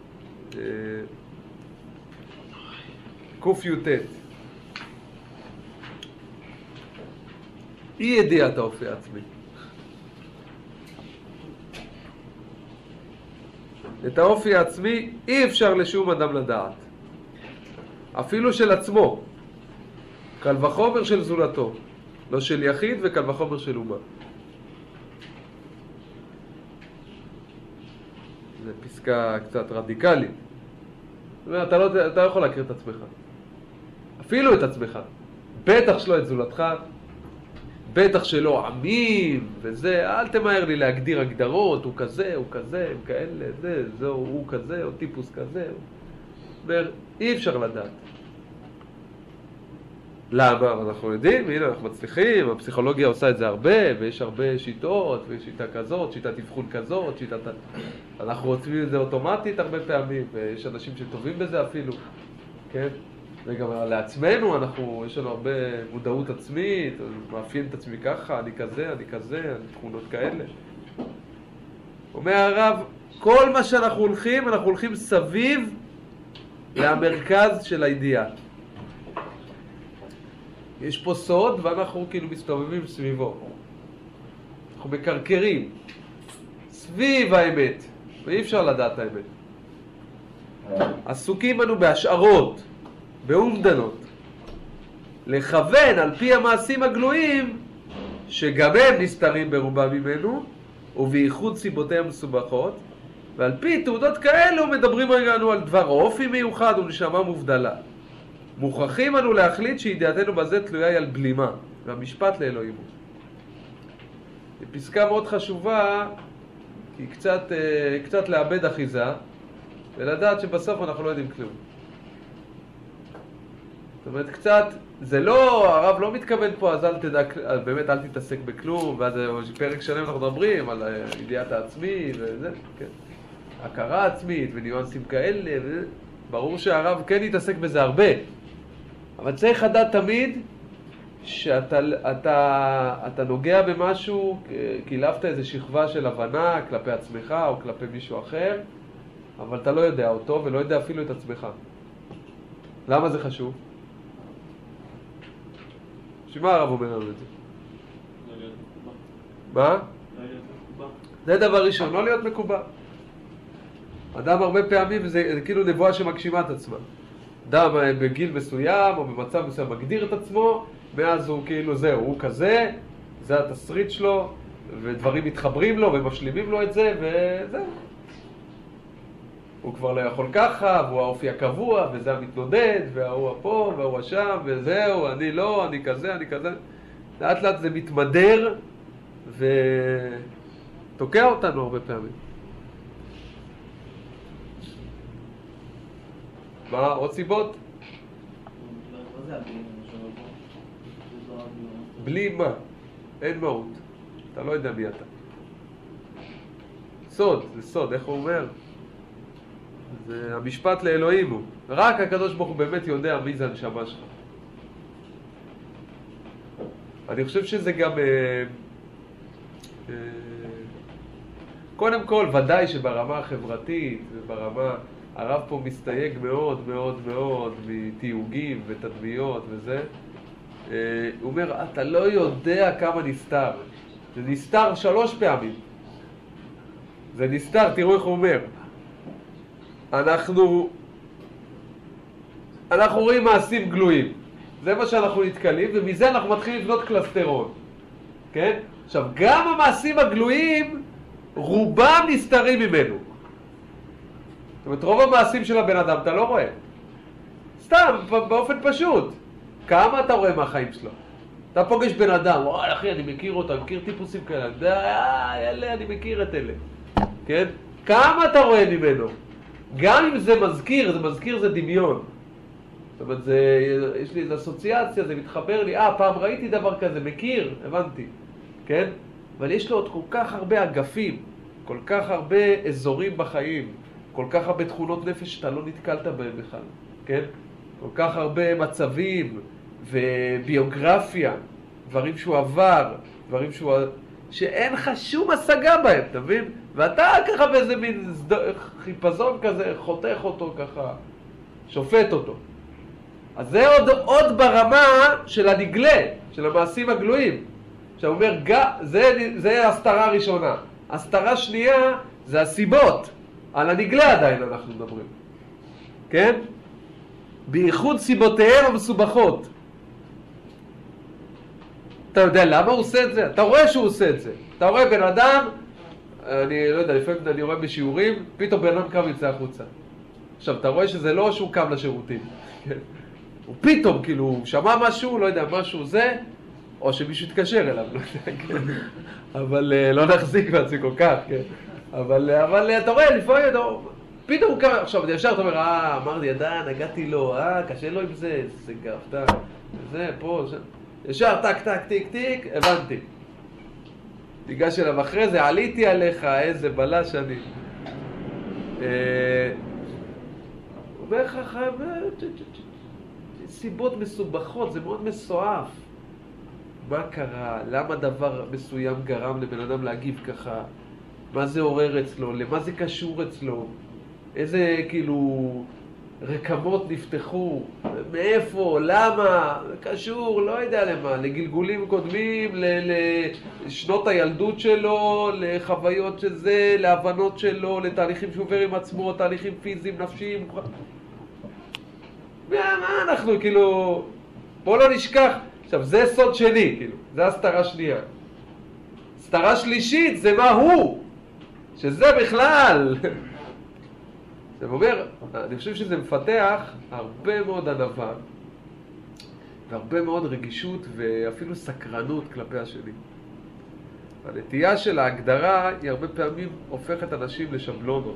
Speaker 1: ק"ט. אי ידיעת האופי העצמי. את האופי העצמי אי אפשר לשום אדם לדעת. אפילו של עצמו. קל וחומר של זולתו. לא של יחיד וקל וחומר של אומה. זו פסקה קצת רדיקלית. אתה לא יכול להכיר את עצמך. אפילו את עצמך. בטח שלא את זולתך. בטח שלא עמים וזה. אל תמהר לי להגדיר הגדרות. הוא כזה, הוא כזה, הם כאלה, זהו, הוא כזה, או טיפוס כזה. אומר, אי אפשר לדעת. למה? אנחנו יודעים, הנה אנחנו מצליחים, הפסיכולוגיה עושה את זה הרבה, ויש הרבה שיטות, ויש שיטה כזאת, שיטת אבחון כזאת, אנחנו רוצים את זה אוטומטית הרבה פעמים, ויש אנשים שטובים בזה אפילו, כן? וגם לעצמנו, יש לנו הרבה מודעות עצמית, מאפיין את עצמי ככה, אני כזה, אני תכונות כאלה. אומר הרב, כל מה שאנחנו הולכים סביב למרכז של הידיעה. יש פה סוד ואנחנו כאילו מסתובבים סביבו. אנחנו מקרקרים סביב האמת, ואי אפשר לדעת האמת. עסוקים אנו בהשערות, באומדנות, לכוון על פי המעשים הגלויים, שגם הם נסתרים ברובם ממנו, ובייחוד סיבותיהם מסובכות, ועל פי תעודות כאלו מדברים רגענו על דבר אופי מיוחד ונשמה מובדלה. מוכרחים אנו להחליט שידיעתנו בזה תלויה היא על בלימה, והמשפט לאלוהים הוא. זו פסקה מאוד חשובה, כי קצת לאבד אחיזה, ולדעת שבסוף אנחנו לא יודעים כלום. זאת אומרת, קצת, זה לא, הרב לא מתכוון פה, אז באמת אל תתעסק בכלום, ואז פרק שלם אנחנו מדברים על ידיעת העצמי וזה, כן. הכרה עצמית וניואנסים כאלה, ברור שהרב כן יתעסק בזה הרבה, אבל צריך לדעת תמיד שאתה נוגע במשהו, קילפת איזו שכבה של הבנה כלפי עצמך או כלפי מישהו אחר, אבל אתה לא יודע אותו ולא יודע אפילו את עצמך. למה זה חשוב? שמה הרב אומר לנו את זה? מה? זה דבר ראשון, לא להיות מקובע. אדם הרבה פעמים זה כאילו נבואה שמגשימה את עצמה. אדם בגיל מסוים או במצב מסוים מגדיר את עצמו, מאז הוא כאילו זהו, הוא כזה, זה התסריט שלו, ודברים מתחברים לו ומשלימים לו את זה, וזהו. הוא כבר לא יכול ככה, והוא האופי הקבוע, וזה המתנודד, והוא פה, והוא השם, וזהו, אני לא, אני כזה, אני כזה. לאט לאט זה מתמדר, ותוקע אותנו הרבה פעמים. מה, עוד סיבות? בלי מה? אין מהות. אתה לא יודע מי אתה. סוד, זה סוד, איך הוא אומר? זה המשפט לאלוהים הוא. רק הקדוש ברוך הוא באמת יודע מי זה הנשמה שלך. אני חושב שזה גם... קודם כל, ודאי שברמה החברתית וברמה... הרב פה מסתייג מאוד מאוד מאוד מתיוגים ותדמיות וזה. הוא אומר, אתה לא יודע כמה נסתר. זה נסתר 3 פעמים. זה נסתר, תראו איך הוא אומר. אנחנו רואים מעשים גלויים. זה מה שאנחנו נתקלים, ומזה אנחנו מתחילים לבנות קלסטרון. כן? עכשיו, גם המעשים הגלויים, רובם נסתרים ממנו. זאת אומרת, רוב המעשים של הבן אדם אתה לא רואה. סתם, באופן פשוט. כמה אתה רואה מהחיים שלו? אתה פוגש בן אדם, וואי אחי, אני מכיר אותה, אני מכיר טיפוסים כאלה. אלה, אני מכיר את אלה. כן? כמה אתה רואה ממנו? גם אם זה מזכיר זה דמיון. זאת אומרת, יש לי איזו אסוציאציה, זה מתחבר לי, פעם ראיתי דבר כזה, מכיר, הבנתי. כן? אבל יש לו עוד כל כך הרבה אגפים, כל כך הרבה אזורים בחיים, כל כך הרבה תכונות נפש שאתה לא נתקלת בהם בכלל, כן? כל כך הרבה מצבים וביוגרפיה, דברים שהוא עבר, דברים שאין לך שום השגה בהם, אתה מבין? ואתה ככה באיזה מין חיפזון כזה, חותך אותו ככה, שופט אותו. אז זה עוד ברמה של הנגלה, של המעשים הגלויים. עכשיו אומר, זה הסתרה הראשונה. הסתרה שנייה זה הסיבות. על הנגלה עדיין אנחנו מדברים. כן? בייחוד סיבותיהם המסובכות. אתה יודע למה הוא עושה את זה? אתה רואה שהוא עושה את זה. אתה רואה בן אדם, אני לא יודע, לפעמים אני רואה בשיעורים, פתאום בן אדם קם ויצא החוצה. עכשיו, אתה רואה שזה לא שהוא קם לשירותים. כן? הוא פתאום, כאילו, הוא שמע משהו, לא יודע, משהו זה, או שמישהו יתקשר אליו, לא יודע, כן. אבל לא נחזיק בעצמי כל כך, כן. אבל אתה רואה, לפעמים, פתאום הוא קם, עכשיו, ישר אתה אומר, אמר לי, ידע, נגעתי לו, קשה לו עם זה, זה גרפתה, זה, פה, שם. ישר, טק, טק, טיק, טיק, הבנתי. תיגש אליו אחרי זה, עליתי עליך, איזה בלש אני. אומר לך, סיבות מסובכות, זה מאוד מסועף. מה קרה? למה דבר מסוים גרם לבן אדם להגיב ככה? מה זה עורר אצלו? למה זה קשור אצלו? איזה כאילו רקמות נפתחו? מאיפה? למה? קשור, לא יודע למה. לגלגולים קודמים, לשנות הילדות שלו, לחוויות של זה, להבנות שלו, לתהליכים שהוא עובר עם עצמו, תהליכים פיזיים, נפשיים. מה אנחנו כאילו... בוא לא נשכח. עכשיו, זה סוד שני, כאילו. זה הסתרה שנייה. סתרה שלישית זה מה הוא. שזה בכלל. זה אומר, אני חושב שזה מפתח הרבה מאוד ענווה, והרבה מאוד רגישות ואפילו סקרנות כלפי השני. הנטייה של ההגדרה היא הרבה פעמים הופכת אנשים לשבלונות.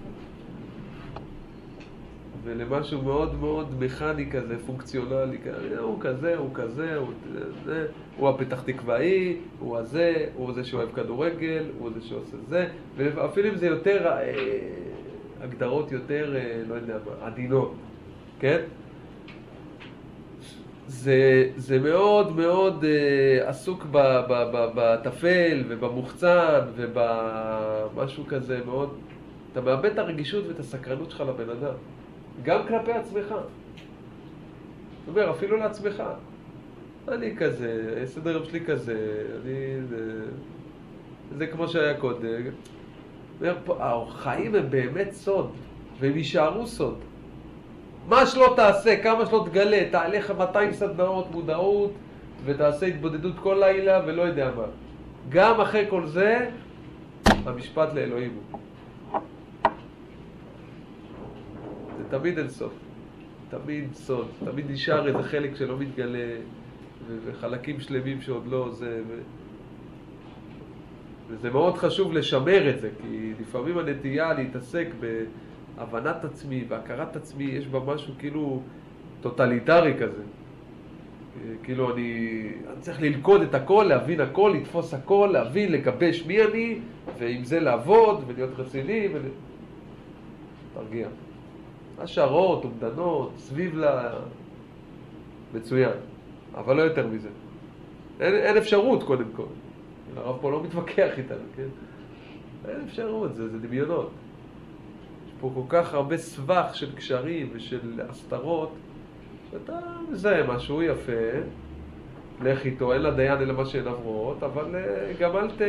Speaker 1: ולמשהו מאוד מאוד מכני כזה, פונקציונלי כזה, הוא כזה, הוא כזה, הוא זה, הוא הפתח תקוואי, הוא הזה, הוא זה שאוהב כדורגל, הוא זה שעושה זה, ואפילו אם זה יותר, הגדרות יותר, לא יודע מה, עדינות, כן? זה מאוד מאוד עסוק בתפל ובמוחצן ובמשהו כזה מאוד, אתה מאבד את הרגישות ואת הסקרנות שלך לבן אדם. גם כלפי עצמך. זאת אומרת, אפילו לעצמך. אני כזה, סדר יום שלי כזה, זה כמו שהיה קודם. החיים הם באמת סוד, והם יישארו סוד. מה שלא תעשה, כמה שלא תגלה, תעלה 200 סדנאות מודעות, ותעשה התבודדות כל לילה ולא יודע מה. גם אחרי כל זה, המשפט לאלוהים הוא. זה תמיד אין סוף, תמיד סוד, תמיד נשאר איזה חלק שלא מתגלה, וחלקים שלמים שעוד לא זה, וזה מאוד חשוב לשמר את זה, כי לפעמים הנטייה להתעסק בהבנת עצמי והכרת עצמי, יש בה משהו כאילו טוטליטרי כזה. כאילו אני צריך ללכוד את הכל, להבין הכל, לתפוס הכל, להבין, לגבש מי אני, ועם זה לעבוד ולהיות רציני תרגיע. השערות, אומדנות, סביב מצוין, אבל לא יותר מזה. אין אפשרות קודם כל. הרב פה לא מתווכח איתנו, כן? אין אפשרות, זה דמיונות. יש פה כל כך הרבה סבך של קשרים ושל הסתרות, שאתה מזהה משהו יפה, לך איתו, אין לדיין אלא מה שהן עברות, אבל גם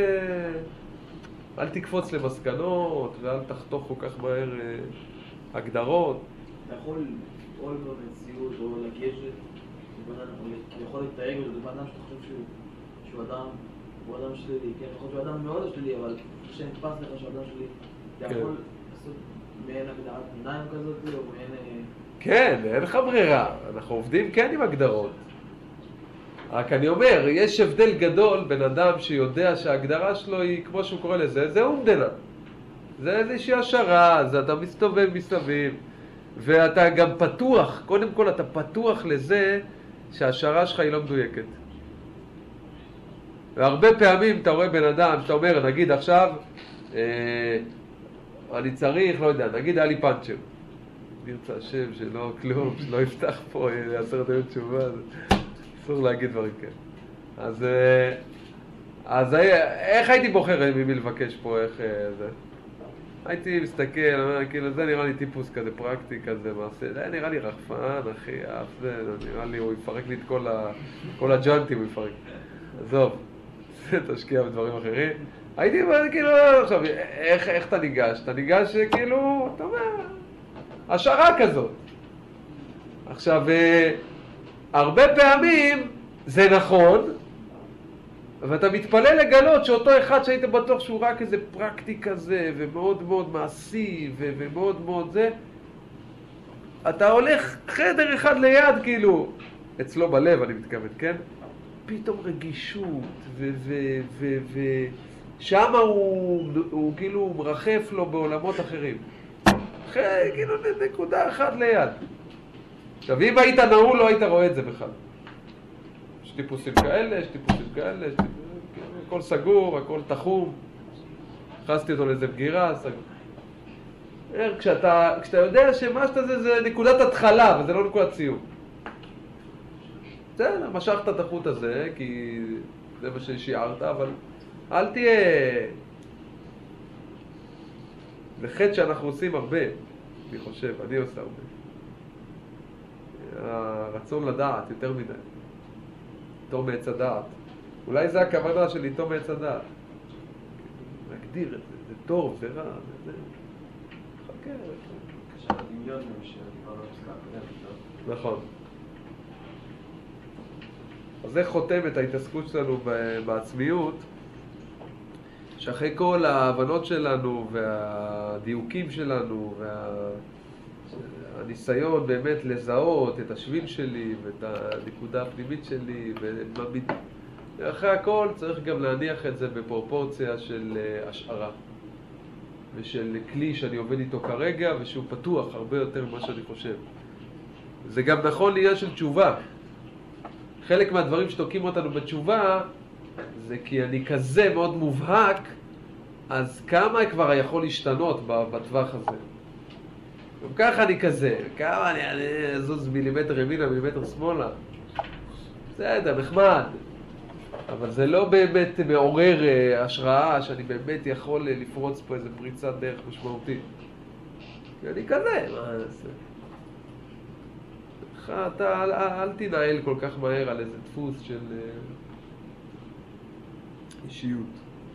Speaker 1: אל תקפוץ למסקנות ואל תחתוך כל כך מהר הגדרות.
Speaker 4: אתה יכול או לבוא במציאות או לגשת, אתה יכול לתאג ולדבר אדם שאתה חושב שהוא אדם שלילי, כן? יכול להיות שהוא אדם מאוד שלילי, אבל כשנתפס לך שהוא אדם שלילי, אתה יכול לעשות מעין הגדרת עיניים כזאת או מעין...
Speaker 1: כן, אין לך ברירה, אנחנו עובדים כן עם הגדרות. רק אני אומר, יש הבדל גדול בין אדם שיודע שההגדרה שלו היא, כמו שהוא קורא לזה, זה אומדנה. זה איזושהי השערה, זה אתה מסתובב מסביב, ואתה גם פתוח, קודם כל אתה פתוח לזה שהשערה שלך היא לא מדויקת. והרבה פעמים אתה רואה בן אדם, שאתה אומר, נגיד עכשיו, אני צריך, לא יודע, נגיד היה לי פאנצ'ר. נרצה השם שלא כלום, שלא יפתח פה 10 דקות תשובה, אסור להגיד דברים כאלה. אז איך הייתי בוחר ממי לבקש פה, איך זה? הייתי מסתכל, אומר, כאילו זה נראה לי טיפוס כזה פרקטי כזה מעשה, זה נראה לי רחפן, אחי, אף זה, נראה לי הוא יפרק לי את כל הג'אנטים, הוא יפרק. עזוב, תשקיע בדברים אחרים. הייתי אומר, כאילו, עכשיו, איך אתה ניגש? אתה ניגש כאילו, אתה אומר, השערה כזאת. עכשיו, הרבה פעמים זה נכון, ואתה מתפלא לגלות שאותו אחד שהיית בטוח שהוא רק איזה פרקטי כזה, ומאוד מאוד מעשי, ומאוד מאוד זה, אתה הולך חדר אחד ליד, כאילו, אצלו בלב אני מתכוון, כן? פתאום רגישות, ושם הוא כאילו מרחף לו בעולמות אחרים. כאילו נקודה אחת ליד. עכשיו, אם היית נעול, לא היית רואה את זה בכלל. יש טיפוסים כאלה, הכל סגור, הכל תחום. הכנסתי אותו לאיזה בגירה, סגור. כשאתה יודע שמה שאתה זה נקודת התחלה, וזה לא נקודת סיום. בסדר, משכת את החוט הזה, כי זה מה ששיערת, אבל אל תהיה... זה חטא שאנחנו עושים הרבה, אני חושב, אני עושה הרבה. הרצון לדעת יותר מדי. תום מעץ הדעת. אולי זה הכוונה של תום מעץ הדעת. להגדיר את זה, זה טוב, זה רע, זה... חכה.
Speaker 2: קשה לדמיון שדיברנו בפסקה הקודמת.
Speaker 1: נכון. אז זה חותם את ההתעסקות שלנו בעצמיות, שאחרי כל ההבנות שלנו והדיוקים שלנו והניסיון באמת לזהות את השביל שלי ואת הנקודה הפנימית שלי ואחרי הכל צריך גם להניח את זה בפרופורציה של השערה ושל כלי שאני עובד איתו כרגע ושהוא פתוח הרבה יותר ממה שאני חושב. זה גם נכון לעניין של תשובה. חלק מהדברים שתוקעים אותנו בתשובה זה כי אני כזה מאוד מובהק, אז כמה כבר יכול להשתנות בטווח הזה? גם ככה אני כזה, כמה אני אזוז מילימטר ימינה, מילימטר שמאלה. בסדר, נחמד. אבל זה לא באמת מעורר השראה שאני באמת יכול לפרוץ פה איזה פריצת דרך משמעותית. כי אני כזה, מה אני אעשה? אתה אל תנהל כל כך מהר על איזה דפוס של אישיות.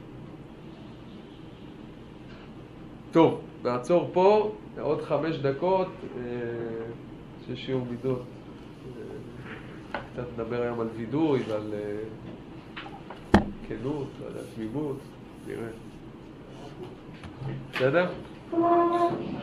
Speaker 1: טוב, נעצור פה, עוד 5 דקות של שיעור מידות. קצת נדבר היום על וידוי ועל כנות, על תמימות, נראה. בסדר?